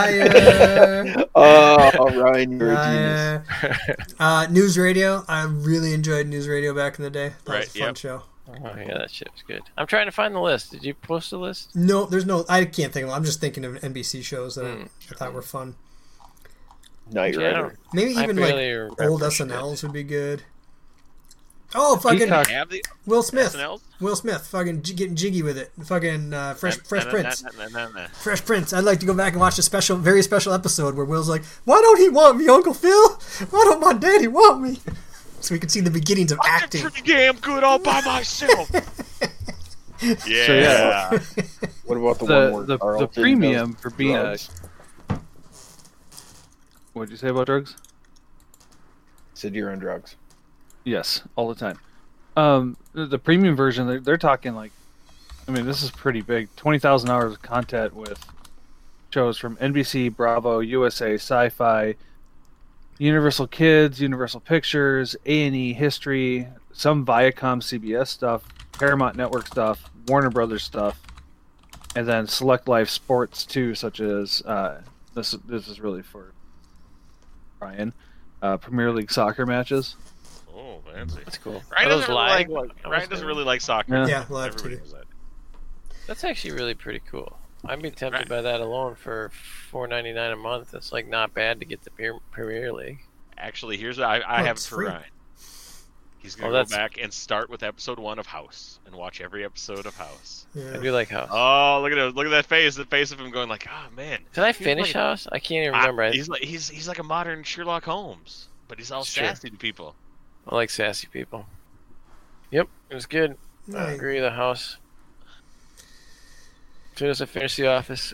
Liar. Oh, Ryan, you're a genius. Liar. Uh, News Radio. I really enjoyed News Radio back in the day. That Right, was a fun yep. show. Oh yeah, that shit was good. I'm trying to find the list. Did you post a list? No, there's no. I can't think of. I'm just thinking of N B C shows that I- Hmm. I thought were fun. Knight Yeah, I Rider. don't- Maybe I even barely like remember old shit. S N Ls would be good. Oh, fucking Peacock. Have the Will Smith. S N Ls? Will Smith, fucking j- getting jiggy with it. Fucking uh, Fresh Na- Fresh na- Prince. na- na- na- na- na. Fresh Prince. I'd like to go back and watch a special, very special episode where Will's like, "Why don't he want me, Uncle Phil? Why don't my daddy want me?" So we can see the beginnings of I'm acting. pretty damn good all by myself. Yeah. So, yeah. What about the, one The where the, the Carlton premium does for being drugs? a. What'd you say about drugs? Said you're on drugs. Yes, all the time. Um, the, the premium version, they're, they're talking like, I mean, this is pretty big. Twenty thousand hours of content with shows from N B C, Bravo, U S A, Sci-Fi, Universal Kids, Universal Pictures, A and E, History, some Viacom, C B S stuff, Paramount Network stuff, Warner Brothers stuff, and then select live sports too, such as uh, this. This is really for Ryan. Uh, Premier League soccer matches. Oh, fancy. That's cool. Ryan Are those doesn't, really live? like, I Ryan was doesn't gonna- really like soccer. Yeah. Yeah, live Everybody T V. knows that. That's actually really pretty cool. I'd be tempted Right. by that alone for four ninety nine a month. It's like not bad to get the Pre- Premier League. Actually, here's what I, I Oh, have it it's for free. Ryan. He's Oh, gonna that's- go back and start with episode one of House and watch every episode of House. I Yeah. do like House. Oh, look at it! Look at that face! The face of him going like, "Oh man." Did I he's finish like- House? I can't even I- remember. I, he's like he's he's like a modern Sherlock Holmes, but he's all Sure. sassy to people. I like sassy people. Yep, it was good. I Right. agree with the House. As soon as I finish The Office,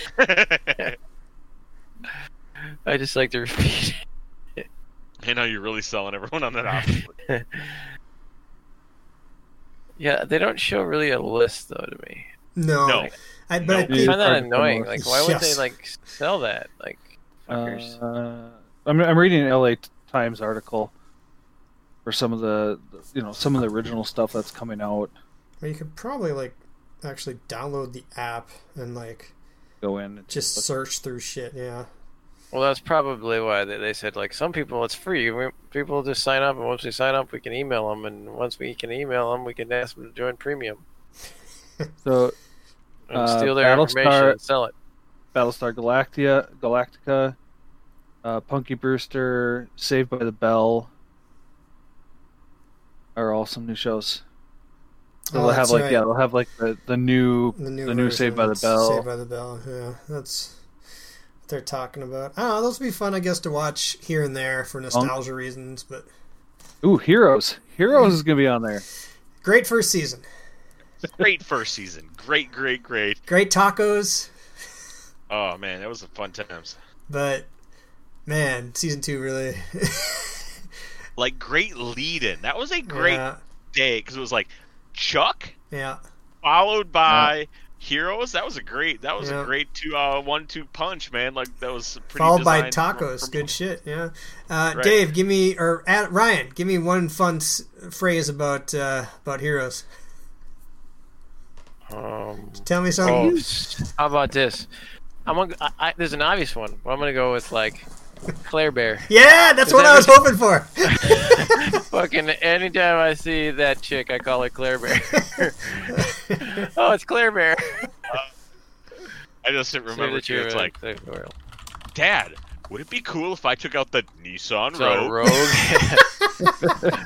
I just like to repeat. You know, you're really selling everyone on that option. Yeah, they don't show really a list though to me. No. No. I, but No. I I think find that Hard to annoying. promote. Like, why would Yes. they like sell that? Like, fuckers. Uh, I'm I'm reading an L A Times article for some of the you know some of the original stuff that's coming out. well, you could probably like actually download the app and like Go in and just look. search through shit. Yeah. Well, that's probably why they, they said like some people it's free. We, people just sign up, and once we sign up, we can email them, and once we can email them, we can ask them to join premium So and Uh, steal their Battlestar- information and sell it. Battlestar Galactica, Galactica, uh, Punky Brewster, Saved by the Bell are all some new shows. So Oh, they'll have that's like right. yeah, they'll have like the, the new The new, the new version, Saved by the it's Bell. Saved by the Bell. Yeah, that's what they're talking about. I don't know. Those would be fun, I guess, to watch here and there for nostalgia reasons. But Ooh, Heroes. Heroes is gonna be on there. great first season. Great first season. Great, great, great. Great tacos. Oh man, that was a fun times. But man, season two really. Like great lead-in. That was a great yeah, day because it was like Chuck yeah. followed by Heroes. That was a great. That was Yeah. a great two, uh, one-two punch, man. Like that was pretty. Followed by designed from- tacos. from- Good shit. Yeah. Uh, Right. Dave, give me or uh, Ryan, give me one fun s- phrase about uh, about Heroes. Um, Tell me oh, something. how about this? I'm gonna. I, I, there's an obvious one, but I'm gonna go with like Claire Bear. Yeah, that's Is what I was that- hoping for. Fucking anytime I see that chick, I call her Claire Bear. Oh, it's Claire Bear. I just didn't remember too. It's like, Claire Bear. Dad, would it be cool if I took out the Nissan So, Rogue? Rogue.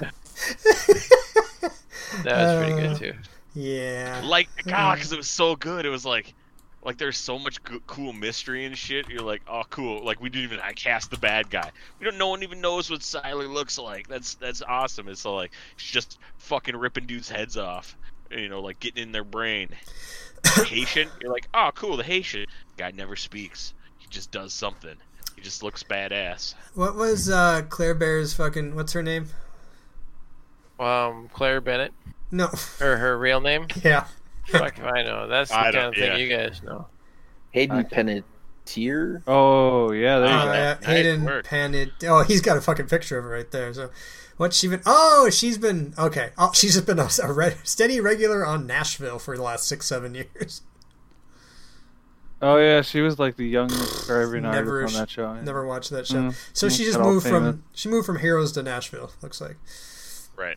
That was pretty Uh, good too. Yeah. Like, God, because it was so good. It was like, like there's so much go- cool mystery and shit. You're like, oh, cool. Like we didn't even I cast the bad guy. We don't. No one even knows what Siler looks like. That's that's awesome. It's so like it's just fucking ripping dudes' heads off. You know, like getting in their brain. Haitian. You're like, oh, cool. The Haitian guy never speaks. He just does something. He just looks badass. What was uh, Claire Bear's fucking? What's her name? Um, Claire Bennett, No. or her real name? Yeah. Fuck if I know. That's the I kind don't- of thing yeah. you guys know. Hayden Okay. Panettiere. Oh yeah, there you Oh, go. yeah. Nice Hayden work. Panid. Oh, he's got a fucking picture of her right there. So, what's she been? Oh, she's been okay. Oh, she's just been a, a re- steady regular on Nashville for the last six, seven years. Oh yeah, she was like the young Caribbean Never- artist on that show. yeah. Never watched that show. Mm, So mm, she just got all moved famous. from she moved from Heroes to Nashville. Looks like. Right.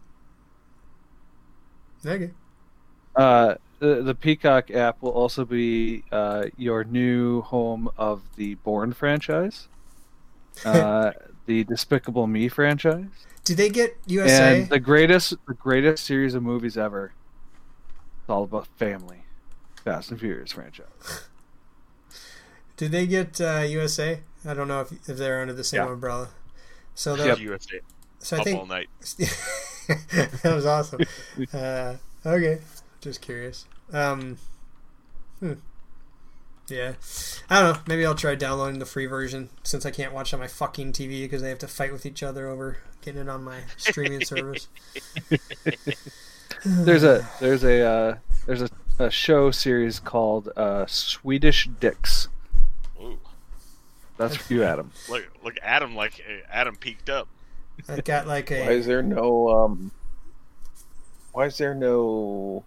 Okay. Uh, the the Peacock app will also be uh, your new home of the Bourne franchise, uh, the Despicable Me franchise, Do they get U S A? and the greatest the greatest series of movies ever. It's all about family. Fast and Furious franchise. Do they get uh, U S A? I don't know if if they're under the same Yeah. umbrella. So the, Yep. U S A. so I Up think all night. that was awesome. Uh, okay, just curious. Um, hmm. Yeah, I don't know. Maybe I'll try downloading the free version since I can't watch on my fucking T V because they have to fight with each other over getting it on my streaming service. There's a there's a uh, there's a, a show series called uh, Swedish Dicks. Ooh. That's for you, Adam. Look, look, Adam, like Adam peaked up. I got like Why a is there no um? Why is there no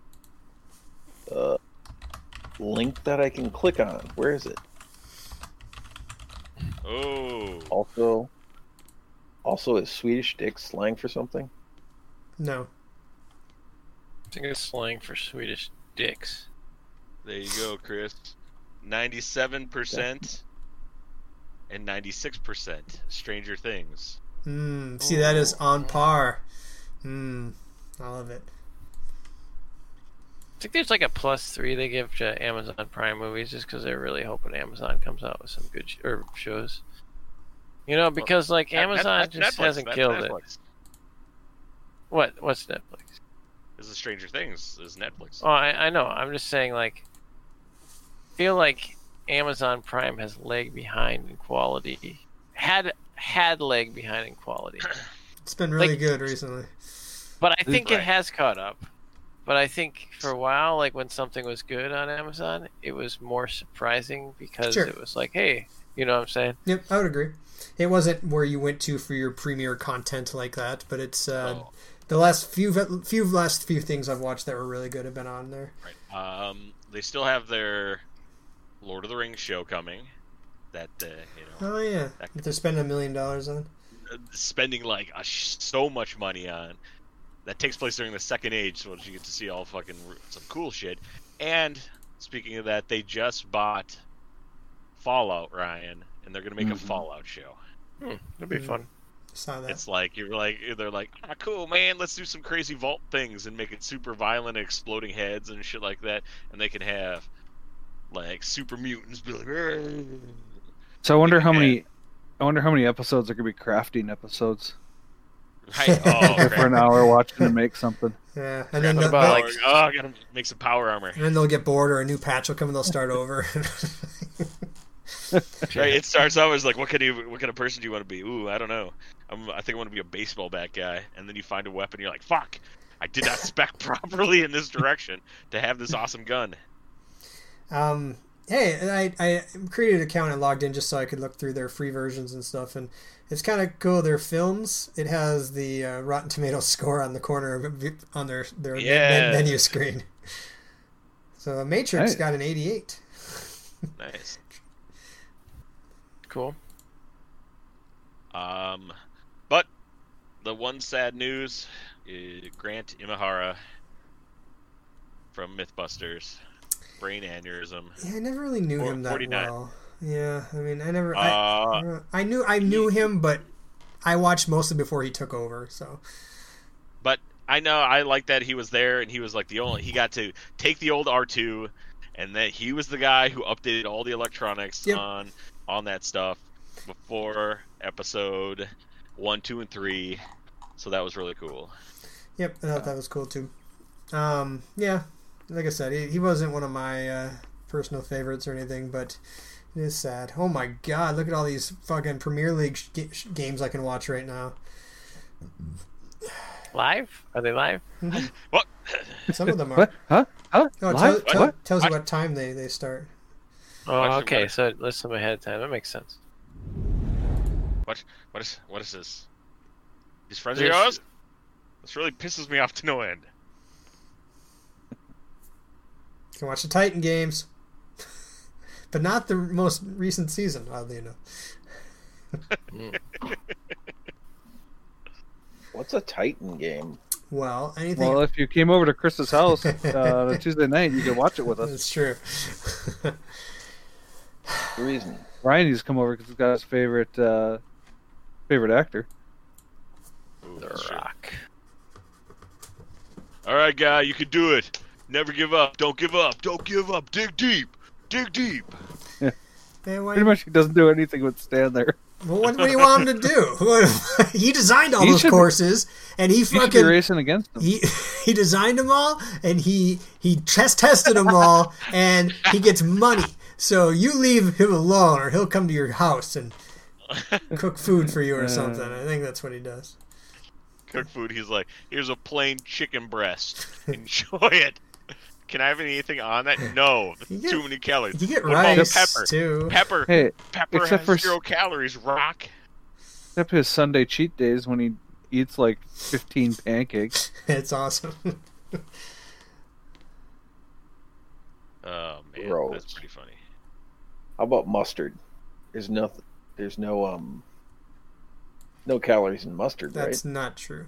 uh link that I can click on? Where is it? Oh, Also, also is Swedish dick slang for something? no. I think it's slang for Swedish dicks. there you go, Chris. Ninety-seven percent and ninety-six percent Stranger Things. Mm, see, that is on par. Mm, I love it. I think there's like a plus three they give to Amazon Prime movies just because they're really hoping Amazon comes out with some good sh- or shows. You know, because like Net- Amazon Net- just Netflix, hasn't that's killed it. Netflix. What? What's Netflix? This is Stranger Things. This is Netflix. Oh, I, I know. I'm just saying, like, feel like Amazon Prime has lag behind in quality. Had had lag behind in quality, It's been really Like- good recently. but I think Right. it has caught up. But I think for a while, like when something was good on Amazon, it was more surprising because Sure. it was like, hey, you know what I'm saying? Yep, I would agree. It wasn't where you went to for your premiere content like that, but it's uh, Oh. the last few few last few things I've watched that were really good have been on there. Right. Um, they still have their Lord of the Rings show coming. That uh, you know, Oh yeah, that they're spending a million dollars on. uh, spending like a sh- so much money on. That takes place during the Second Age, so you get to see all fucking r- some cool shit. And speaking of that, they just bought Fallout, Ryan, and they're gonna make Mhm. a Fallout show. Hmm, it'll be Mm. fun. Saw that. It's like you're like they're like, ah, cool, man. Let's do some crazy vault things and make it super violent, exploding heads and shit like that. And they can have like super mutants be like. Argh. So I wonder how Yeah. many. I wonder how many episodes are gonna be crafting episodes. Right. Oh, For crap. an hour watching them make something. Yeah, and then What they'll, about, they'll- like- oh, I gotta make some power armor. and then they'll get bored or a new patch will come and they'll start over. Right. It starts out as like, what kind of what kind of person do you want to be? Ooh, I don't know. I'm, I think I want to be a baseball bat guy. And then you find a weapon. You're like, fuck. I did not spec properly in this direction to have this awesome gun. Um, hey, I, I created an account and logged in just so I could look through their free versions and stuff, and it's kind of cool. Their films, it has the uh, Rotten Tomatoes score on the corner of it, on their their men- Yes. menu screen. So uh, Matrix Nice. got an eighty-eight. Nice. Cool. Um, but the one sad news is Grant Imahara from MythBusters, brain aneurysm. Yeah, I never really knew Four- him that forty-nine. well. Yeah, I mean, I never. I, Uh, I knew I knew him, but I watched mostly before he took over. So but I know I like that he was there and he was like the only he got to take the old R two, and that he was the guy who updated all the electronics Yep. on on that stuff before episode one, two, and three. So that was really cool. yep, I thought that was cool too. Um, yeah, like I said, he, he wasn't one of my uh, personal favorites or anything, but it is sad. Oh my god, look at all these fucking Premier League sh- ga- sh- games I can watch right now. Live? Are they live? What? Some of them are. What? Huh? Huh? Oh, it Live? tell- tell- What? tells you What? what time they, they start. Oh, Watch them okay. better. So list them ahead of time. That makes sense. What? What is? What is this? These friends of This- yours? This really pisses me off to no end. You can watch the Titan games, but not the most recent season, oddly enough. What's a Titan game? Well, anything. Well, if you came over to Chris's house uh, on a Tuesday night, you could watch it with us. That's true. The reason. Ryan used to come over because he's got his favorite uh, favorite actor. Ooh, The that's true. Rock. All right, guy, you can do it. Never give up. Don't give up. Don't give up. Dig deep. Dig deep. Man, why, Pretty much, he doesn't do anything but stand there. well, what, what do you want him to do? He designed all He those should be- courses, and he He should be fucking racing against them. he he designed them all, and he he test tested them all, and he gets money. So you leave him alone, or he'll come to your house and cook food for you or Uh. something. I think that's what he does. Cook food. He's like, here's a plain chicken breast. Enjoy it. Can I have anything on that? No. That's You get- too many calories. You get What about rice pepper? too. Pepper. Hey, Pepper except has for- zero calories. Rock. except his Sunday cheat days when he eats like fifteen pancakes. It's awesome. Oh man, Gross. that's pretty funny. How about mustard? There's nothing. There's no um. No calories in mustard, That's right? not true.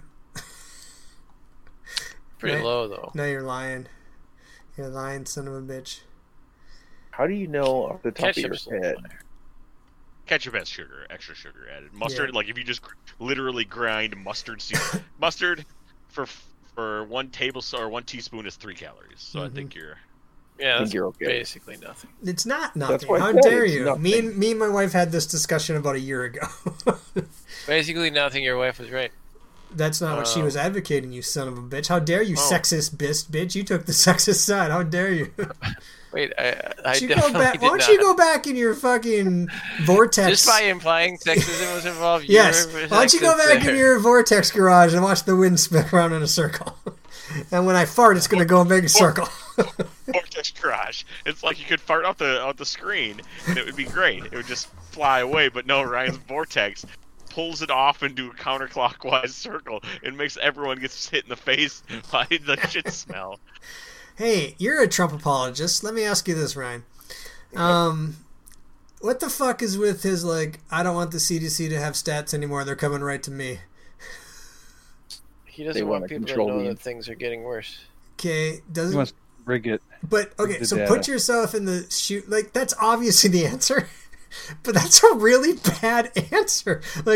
Pretty Right. low though. No, you're lying. You're lying, son of a bitch. How do you know off the top Ketchup's of your head? Ketchup has sugar, extra sugar added. Mustard, Yeah. like if you just gr- literally grind mustard seed, mustard for for one table or one teaspoon is three calories. So I Mhm. think you're. Yeah, I think that's you're okay. basically nothing. It's not That's nothing. what I How said, dare it's you? nothing. Me and me and my wife had this discussion about a year ago. Basically nothing. Your wife was right. That's not what she Oh. was advocating, you son of a bitch. How dare you, Oh. sexist bitch, bitch. You took the sexist side. How dare you? Wait, I, I Why don't you go definitely back, did why don't not. you go back in your fucking vortex? Just by implying sexism was involved. you yes. were Why don't you go sexist back there. in your vortex garage and watch the wind spin around in a circle? And when I fart, it's going to go and make a circle. Vortex garage. It's like you could fart off the off the screen, and it would be great. It would just fly away. But no, Ryan's vortex pulls it off into a counterclockwise circle and makes everyone gets hit in the face by the shit smell. Hey, you're a Trump apologist. Let me ask you this, Ryan. Um, what the fuck is with his, like, I don't want the C D C to have stats anymore. They're coming right to me. He They doesn't want wanna people to control know the- that things are getting worse. Okay, He doesn't... wants to rig it. But, okay, the so data. put yourself in the shoot. Like, that's obviously the answer. But that's a really bad answer. Like,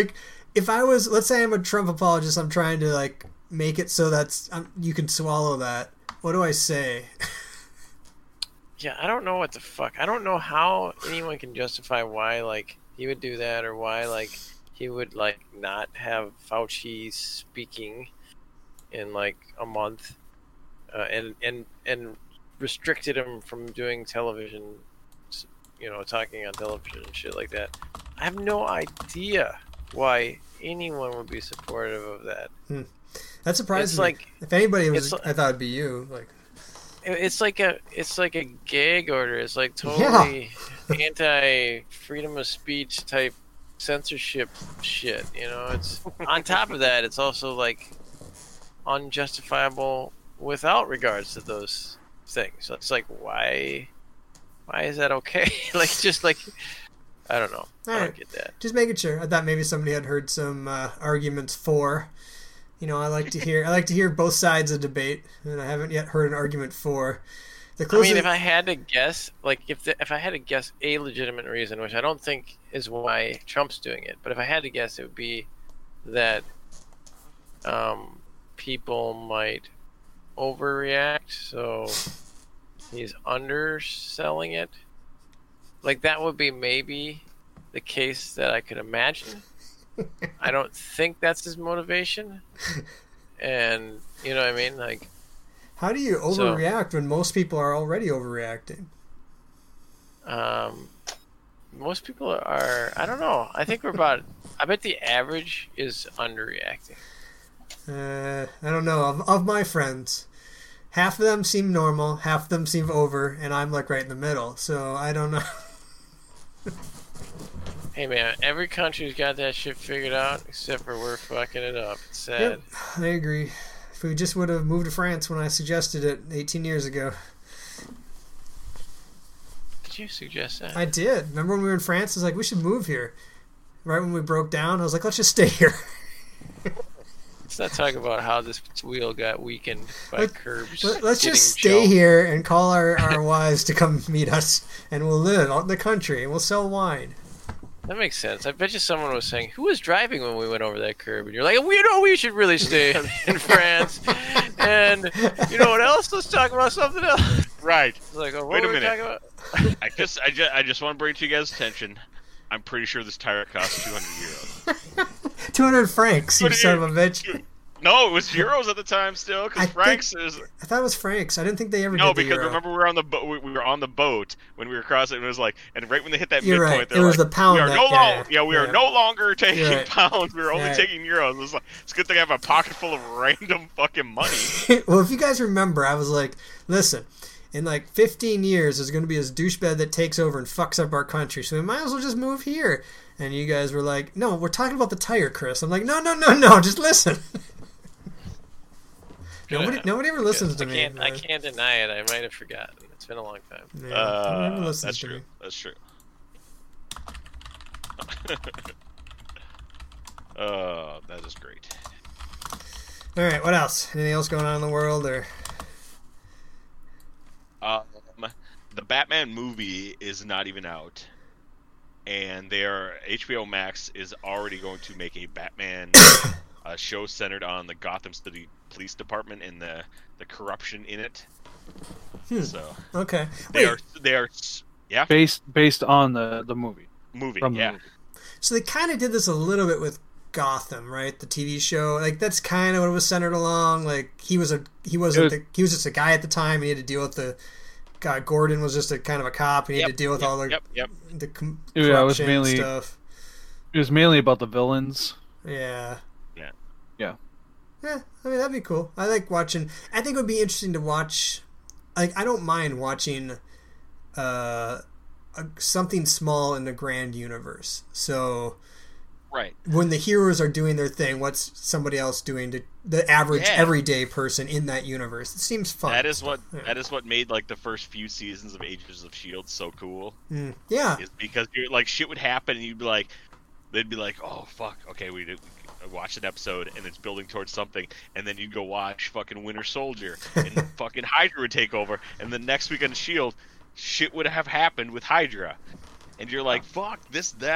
if I was, let's say I'm a Trump apologist, I'm trying to like make it so that's um, you can swallow that. What do I say? Yeah, I don't know what the fuck. I don't know how anyone can justify why like he would do that or why like he would like not have Fauci speaking in like a month, uh, and and and restricted him from doing television, you know, talking on television and shit like that. I have no idea why anyone would be supportive of that. Hmm. That surprises It's me. like- if anybody was, it's- I thought it'd be you. Like, It- It's like a it's like a gag order. It's like totally anti freedom of speech type censorship shit. You know, it's on top of that, it's also like unjustifiable without regards to those things. So it's like, why, why is that okay? Like, just like, I don't know. I Alright. don't get that. just making sure. I thought maybe somebody had heard some uh, arguments for. You know, I like to hear. I like to hear both sides of debate, and I haven't yet heard an argument for. The I closest, mean, if I had to guess, like if the, if I had to guess a legitimate reason, which I don't think is why Trump's doing it, but if I had to guess, it would be that um, people might overreact, so he's underselling it. Like that would be maybe the case that I could imagine. I don't think that's his motivation, and you know what I mean, like. how do you So- overreact when most people are already overreacting? Um, most people are. I don't know. I think we're about. I bet the average is underreacting. Uh, I don't know. Of, of my friends, half of them seem normal, half of them seem over, and I'm like right in the middle. So I don't know. Hey man, every country's got that shit figured out, except for we're fucking it up. It's sad. Yep, I agree. If we just would have moved to France when I suggested it eighteen years ago. Did you suggest that? I did. Remember when we were in France? I was like, we should move here. Right when we broke down, I was like, let's just stay here. Let's not talk about how this wheel got weakened by Let- curbs. Let, us getting just stay jumped. here and call our, our wives to come meet us, and we'll live out in the country, and we'll sell wine. That makes sense. I bet you someone was saying, "Who was driving when we went over that curb?" And you're like, "We know we should really stay in, in France." And you know what else? Let's talk about something else. Right. It's like, oh, what Wait a were we minute. talking about? I just, I just, I just want to bring to you guys' attention. I'm pretty sure this tire costs two hundred euros. two hundred francs, you What do son you- of a bitch. No, it was euros at the time still, I because think- francs is I thought it was francs. I didn't think they ever no, did the because euro. remember we were on the boat. We we were on the boat when we were crossing, and it was like, and right when they hit that You're midpoint, right. they're It was like, the pound We are that- no yeah, longer, yeah, we yeah. are no longer taking You're right. pounds. We are only Right. taking euros. It's like it's a good thing I have a pocket full of random fucking money. Well, if you guys remember, I was like, listen, in like fifteen years, there's going to be this douchebag that takes over and fucks up our country, so we might as well just move here. And you guys were like, no, we're talking about the tire, Chris. I'm like, no, no, no, no, just listen. nobody, nobody ever listens to I me. can't, I man. can't deny it. I might have forgotten. It's been a long time. Yeah, nobody ever Uh, listens that's to true. me. That's true. Uh, that is great. All right, what else? Anything else going on in the world, or Um, the Batman movie is not even out, and their H B O Max is already going to make a Batman uh, show centered on the Gotham City Police Department and the the corruption in it. Hmm. So okay? they Wait, are they are s- yeah based based on the the movie. movie From the yeah movie. so they kind of did this a little bit with Gotham, right? The T V show, like that's kind of what it was centered along. Like he was a he wasn't It was- the, he was just a guy at the time. And he had to deal with the guy. Gordon was just a kind of a cop. And he yep, had to deal with yep, all the yep yep the com- Yeah, it was corruption mainly- stuff. It was mainly about the villains. Yeah. Yeah. Yeah. Yeah, I mean that'd be cool. I like watching. I think it would be interesting to watch. Like I don't mind watching, uh, a, something small in the grand universe. So right when the heroes are doing their thing, what's somebody else doing to the average Yeah. everyday person in that universe? It seems fun. that is what Yeah. that is what made like the first few seasons of Agents of Shield so cool. Mm, yeah. Is because you're like shit would happen and you'd be like they'd be like oh fuck okay we did watch an episode and it's building towards something and then you'd go watch fucking Winter Soldier and fucking Hydra would take over and the next week on Shield shit would have happened with Hydra and you're like fuck this that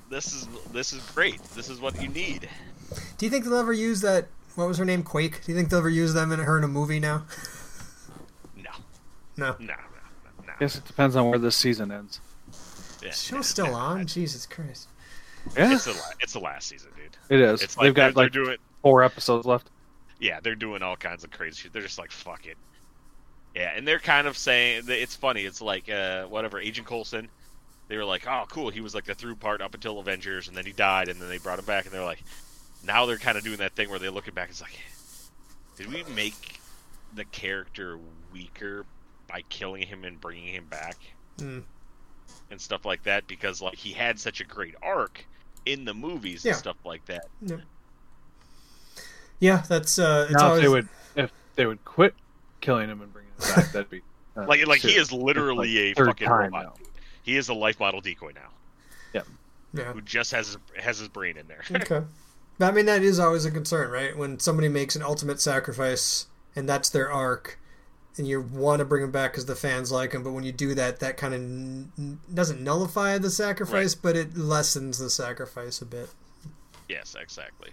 this is this is great. This is what you need. Do you think they'll ever use that? What was her name? Quake. Do you think they'll ever use them in her in a movie now? No, No. no, no, no. I guess it depends on where this season ends. Yeah, The show's still no, on. I- Jesus Christ. Yeah, It's the la- it's the last season, dude. it is. It's like They've got they're, like they're doing four episodes left. yeah, they're doing all kinds of crazy shit. They're just like fuck it. Yeah, and they're kind of saying it's funny. It's like uh, whatever Agent Coulson. They were like, oh, cool. He was like the through part up until Avengers, and then he died, and then they brought him back, and they're like, now they're kind of doing that thing where they're looking back. It's like, did we make the character weaker by killing him and bringing him back Mm. and stuff like that? Because like he had such a great arc in the movies Yeah. and stuff like that. Yeah. Yeah, that's uh. It's Now, always, if they would, if they would quit killing him and bringing him back, that'd be uh, Like like he serious. is literally Like a third fucking time robot. now. He is a life model decoy now, Yeah. who just has his, has his brain in there. Okay. But I mean, that is always a concern, right? When somebody makes an ultimate sacrifice and that's their arc, and you want to bring them back because the fans like them, but when you do that, that kind of n- n- doesn't nullify the sacrifice, but it lessens the sacrifice a bit. Yes, exactly.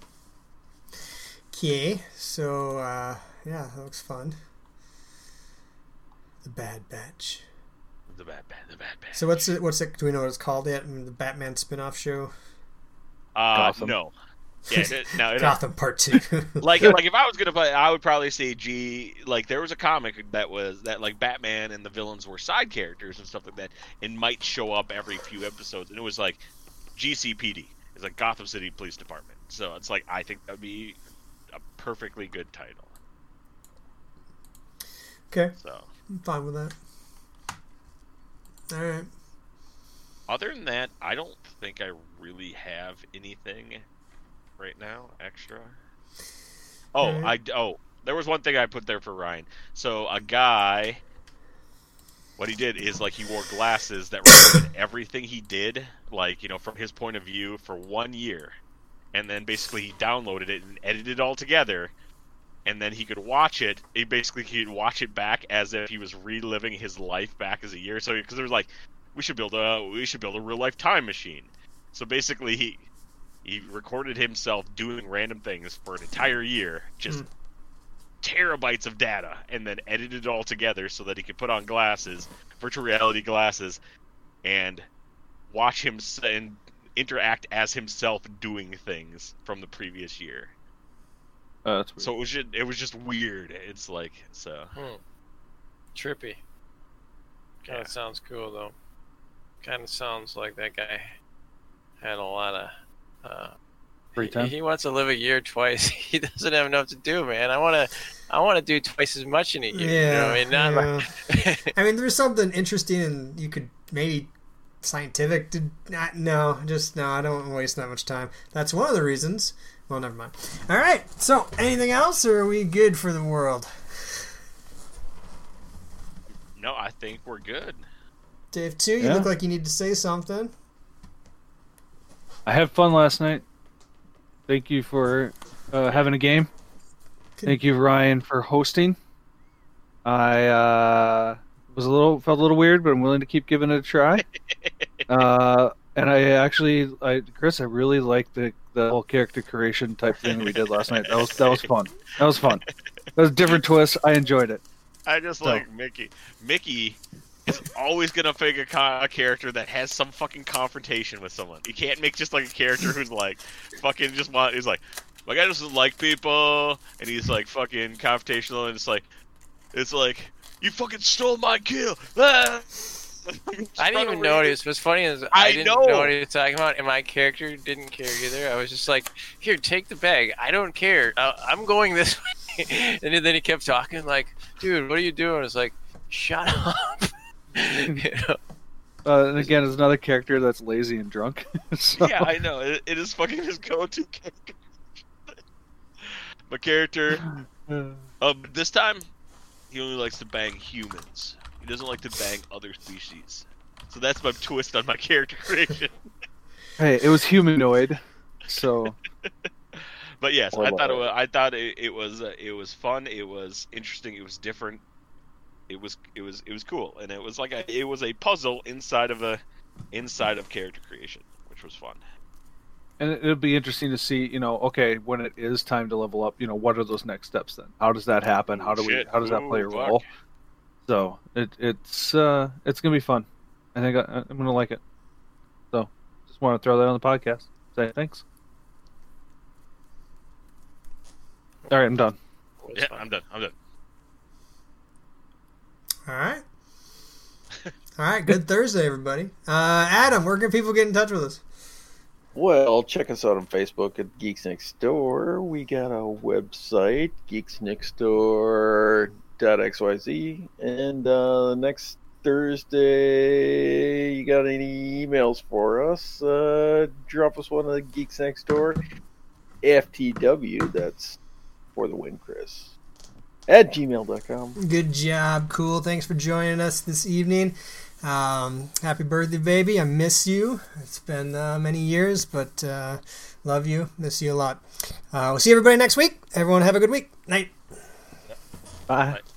Okay, so uh, yeah, that looks fun. The Bad Batch. The bad, bad, the bad, bad. So what's it? What's it? Do we know what it's called yet? I mean, the Batman spin-off show, Uh, Gotham. no. Yeah, it, no. It, Gotham Part Two. like, like if I was gonna play, I would probably say, G. Like, there was a comic that was that like Batman and the villains were side characters and stuff like that, and might show up every few episodes, and it was like G C P D. It's like Gotham City Police Department. So it's like I think that'd be a perfectly good title. Okay, So I'm fine with that. All right. other than that, I don't think I really have anything right now extra. Oh, Alright. I oh, there was one thing I put there for Ryan. So a guy, what he did is like he wore glasses that recorded everything he did, like you know from his point of view for one year, and then basically he downloaded it and edited it all together, and then he could watch it. He basically he'd watch it back as if he was reliving his life back as a year. So because there was like, we should build a we should build a real life time machine. So basically he he recorded himself doing random things for an entire year, just Mm. terabytes of data, and then edited it all together so that he could put on glasses, virtual reality glasses, and watch him s- and interact as himself doing things from the previous year. Uh, that's weird. So it was just, it was just weird. It's like so. Hmm. Trippy. Kind Yeah. of sounds cool though. Kind of sounds like that guy had a lot of. Uh, Free he, time? he wants to live a year twice. He doesn't have enough to do, man. I want to. I want to do twice as much in a year. Yeah. You know what I mean? Not yeah. like- I mean, there's something interesting, and you could maybe scientific. To, not, no, just no. I don't want to waste that much time. That's one of the reasons. Well, never mind. All right. So, anything else, or are we good for the world? No, I think we're good. Dave, too. You Yeah. look like you need to say something. I had fun last night. Thank you for uh, having a game. Thank you, Ryan, for hosting. I uh, was a little felt a little weird, but I'm willing to keep giving it a try. uh, and I actually, I Chris, I really liked the the whole character creation type thing we did last night. That was that was fun. That was fun. That was a different twist. I enjoyed it. I just So- like Mickey. Mickey is always gonna pick a, co- a character that has some fucking confrontation with someone. You can't make just like a character who's like fucking just want. He's like, my guy doesn't like people, and he's like fucking confrontational, and it's like, it's like you fucking stole my kill. Ah! I didn't even notice. What's funny is I, I didn't know. know. what he was talking about, and my character didn't care either. I was just like, "Here, take the bag. I don't care. Uh, I'm going this way." And then he kept talking, like, "Dude, what are you doing?" It's like, "Shut up." You know? Uh, and again, it's another character that's lazy and drunk. So- Yeah, I know. It, it is fucking his go-to character. My character, um, this time, he only likes to bang humans. He doesn't like to bang other species. So that's my twist on my character creation. Hey, it was humanoid, so But yes, Or I thought it what? was, I thought it, it was uh, it was fun. It was interesting. It was different. It was it was it was cool, and it was like a it was a puzzle inside of a inside of character creation, which was fun. And it- it'll be interesting to see, you know, okay, when it is time to level up, you know, what are those next steps then? How does that happen? How do we? Shit. How does that play a Ooh, fuck. role? So it it's uh it's gonna be fun. I think I, I'm gonna like it. So just want to throw that on the podcast. Say thanks. All right, I'm done. It was Yeah, fun. I'm done. I'm done. All right. All right. Good Thursday, everybody. Uh, Adam, where can people get in touch with us? Well, check us out on Facebook at Geeks Next Door. We got a website, geeks next door dot x y z. And uh, next Thursday, you got any emails for us? Uh, drop us one at Geeks Next Door. F T W, that's for the win, Chris. At gmail dot com. Good job. Cool. Thanks for joining us this evening. Um, happy birthday, baby. I miss you. It's been uh, many years, but uh, love you. Miss you a lot. Uh, we'll see everybody next week. Everyone have a good week. Night. Bye. Bye.